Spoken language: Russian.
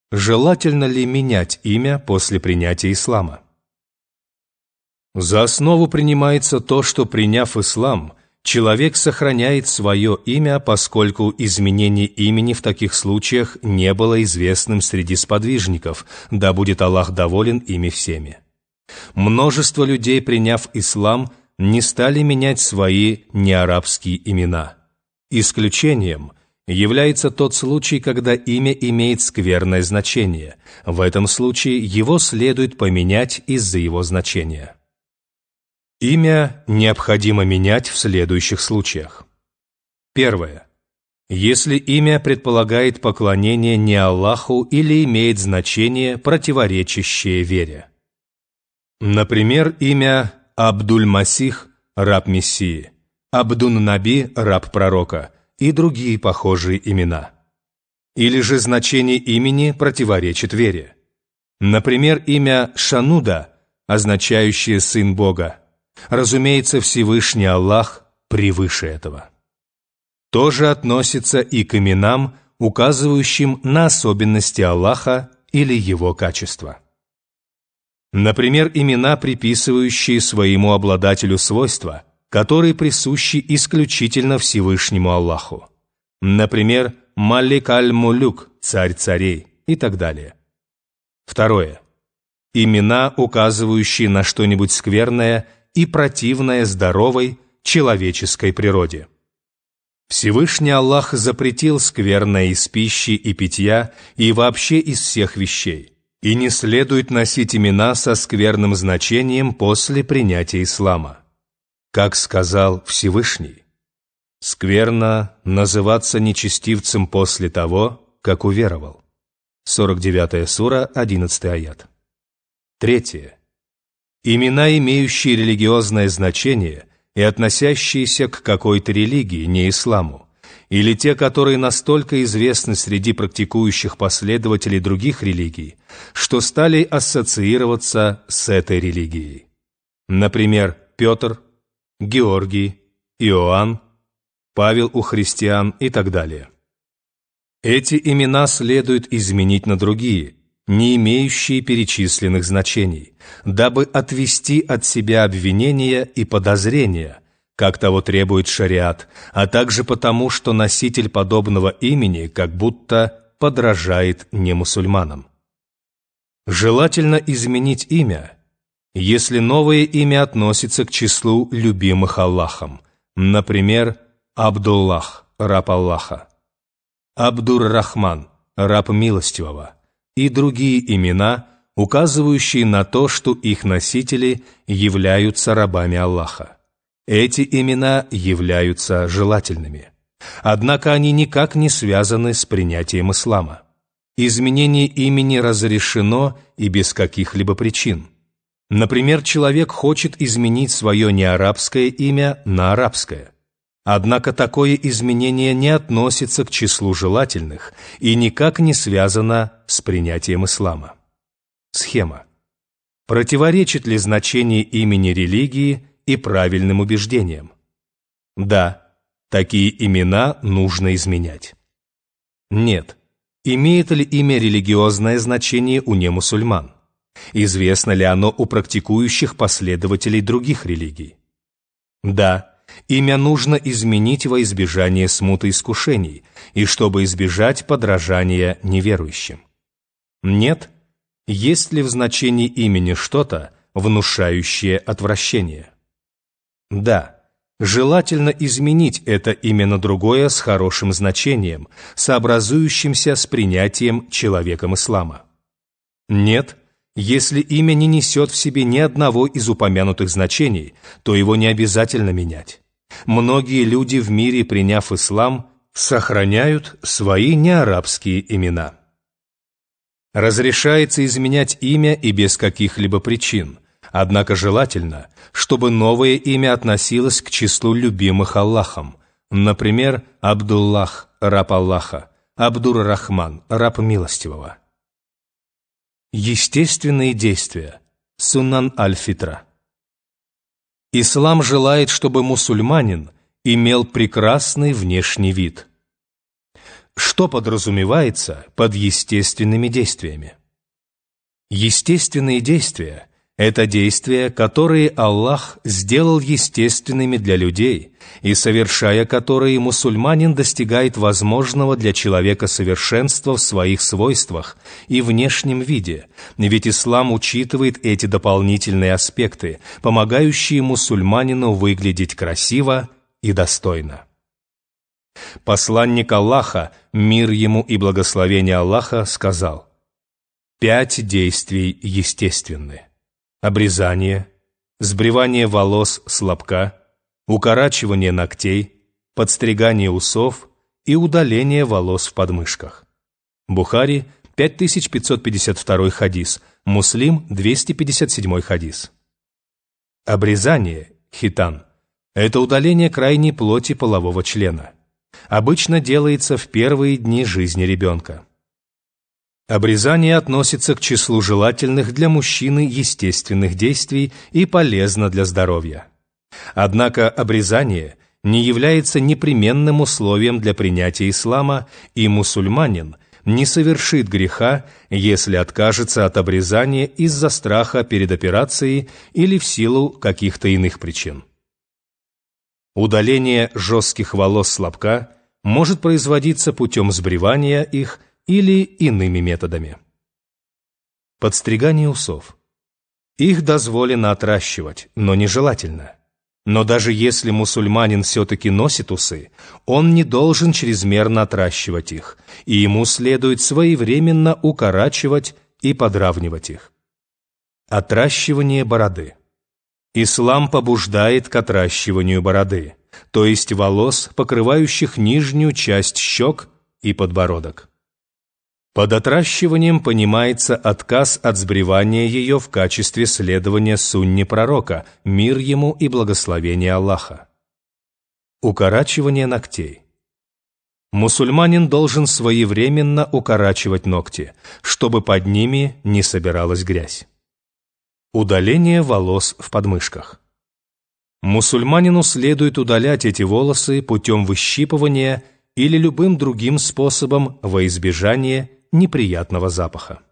Желательно ли менять имя после принятия ислама? За основу принимается то, что, приняв ислам, человек сохраняет свое имя, поскольку изменение имени в таких случаях не было известным среди сподвижников, да будет Аллах доволен ими всеми. Множество людей, приняв ислам, не стали менять свои неарабские имена. Исключением является тот случай, когда имя имеет скверное значение. В этом случае его следует поменять из-за его значения. Имя необходимо менять в следующих случаях. Первое. Если имя предполагает поклонение не Аллаху или имеет значение, противоречащее вере. Например, имя Абдуль-Масих – раб Мессии, Абдун-Наби – раб пророка и другие похожие имена. Или же значение имени противоречит вере. Например, имя Шануда, означающее «сын Бога». Разумеется, Всевышний Аллах превыше этого. То же относится и к именам, указывающим на особенности Аллаха или его качества. Например, имена, приписывающие своему обладателю свойства, которые присущи исключительно Всевышнему Аллаху. Например, Малик аль-Мулюк, царь царей и так далее. Второе. Имена, указывающие на что-нибудь скверное и противное здоровой человеческой природе. Всевышний Аллах запретил скверное из пищи и питья и вообще из всех вещей, и не следует носить имена со скверным значением после принятия ислама. Как сказал Всевышний: «Скверно называться нечестивцем после того, как уверовал». 49 сура, 11 аят. Третье. Имена, имеющие религиозное значение и относящиеся к какой-то религии, не исламу, или те, которые настолько известны среди практикующих последователей других религий, что стали ассоциироваться с этой религией. Например, Петр, Георгий, Иоанн, Павел у христиан и так далее. Эти имена следует изменить на другие, не имеющие перечисленных значений, дабы отвести от себя обвинения и подозрения, как того требует шариат, а также потому, что носитель подобного имени как будто подражает немусульманам. Желательно изменить имя, если новое имя относится к числу любимых Аллахом, например, Абдуллах, раб Аллаха, Абдур-Рахман, раб милостивого, и другие имена, указывающие на то, что их носители являются рабами Аллаха. Эти имена являются желательными. Однако они никак не связаны с принятием ислама. Изменение имени разрешено и без каких-либо причин. Например, человек хочет изменить свое неарабское имя на арабское. Однако такое изменение не относится к числу желательных и никак не связано с принятием ислама. Схема. Противоречит ли значение имени религии и правильным убеждениям? Да, такие имена нужно изменять. Нет. Имеет ли имя религиозное значение у немусульман? Известно ли оно у практикующих последователей других религий? Да. Имя нужно изменить во избежание смуты искушений и чтобы избежать подражания неверующим. Нет? Есть ли в значении имени что-то, внушающее отвращение? Да. Желательно изменить это имя на другое с хорошим значением, сообразующимся с принятием человеком ислама. Нет? Если имя не несет в себе ни одного из упомянутых значений, то его не обязательно менять. Многие люди в мире, приняв ислам, сохраняют свои неарабские имена. Разрешается изменять имя и без каких-либо причин, однако желательно, чтобы новое имя относилось к числу любимых Аллахом, например, Абдуллах, раб Аллаха, Абдур-Рахман, раб милостивого. Естественные действия. Суннан аль-Фитра. Ислам желает, чтобы мусульманин имел прекрасный внешний вид. Что подразумевается под естественными действиями? Естественные действия – это действия, которые Аллах сделал естественными для людей, и совершая которые мусульманин достигает возможного для человека совершенства в своих свойствах и внешнем виде, ведь ислам учитывает эти дополнительные аспекты, помогающие мусульманину выглядеть красиво и достойно. Посланник Аллаха, мир ему и благословение Аллаха, сказал: 5 действий естественны: обрезание, сбривание волос с лобка, укорачивание ногтей, подстригание усов и удаление волос в подмышках. Бухари, 5552 хадис, Муслим, 257 хадис. Обрезание, хитан, это удаление крайней плоти полового члена. Обычно делается в первые дни жизни ребенка. Обрезание относится к числу желательных для мужчины естественных действий и полезно для здоровья. Однако обрезание не является непременным условием для принятия ислама, и мусульманин не совершит греха, если откажется от обрезания из-за страха перед операцией или в силу каких-то иных причин. Удаление жестких волос с лобка может производиться путем сбривания их или иными методами. Подстригание усов. Их дозволено отращивать, но нежелательно. Но даже если мусульманин все-таки носит усы, он не должен чрезмерно отращивать их, и ему следует своевременно укорачивать и подравнивать их. Отращивание бороды. Ислам побуждает к отращиванию бороды, то есть волос, покрывающих нижнюю часть щек и подбородок. Под отращиванием понимается отказ от сбривания ее в качестве следования сунне пророка, мир ему и благословение Аллаха. Укорачивание ногтей. Мусульманин должен своевременно укорачивать ногти, чтобы под ними не собиралась грязь. Удаление волос в подмышках. Мусульманину следует удалять эти волосы путем выщипывания или любым другим способом во избежание неприятного запаха.